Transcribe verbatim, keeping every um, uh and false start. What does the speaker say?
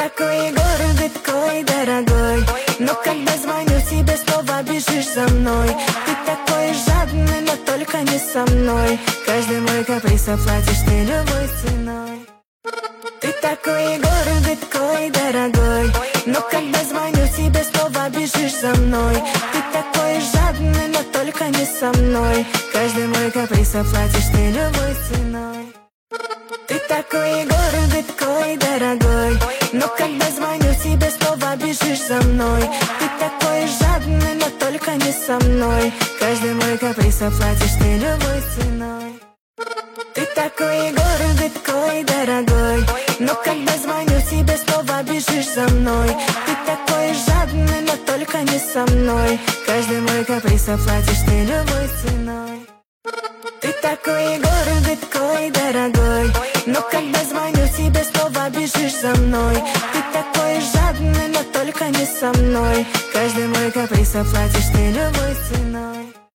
такой гордый, такой дорогой, но когда звоню тебе, снова бежишь за мной. Ты такой жадный, но только не со мной. Каждый мой каприз оплатишь ты любой ценой. Ты такой гордый, такой дорогой, но когда звоню тебе, снова бежишь за мной. Ты такой жадный, но только не со мной. Каждый мой каприз оплатишь ты любой ценой. Ты такой гордый, такой дорогой, но когда звоню тебе, снова бежишь за мной. Ты такой жадный, но только не со мной. Каждый мой каприз оплатишь ты любой ценой. Ты такой гордый, такой дорогой, но когда звоню тебе, снова бежишь за мной. Ты такой жадный, но только не со мной. Каждый мой каприз оплатишь ты любой ценой. Ты такой гордый, такой дорогой, но когда звоню тебе, снова бежишь за мной. Ты такой жадный, но только не со мной. Каждый мой каприз оплатишь ты любой ценой.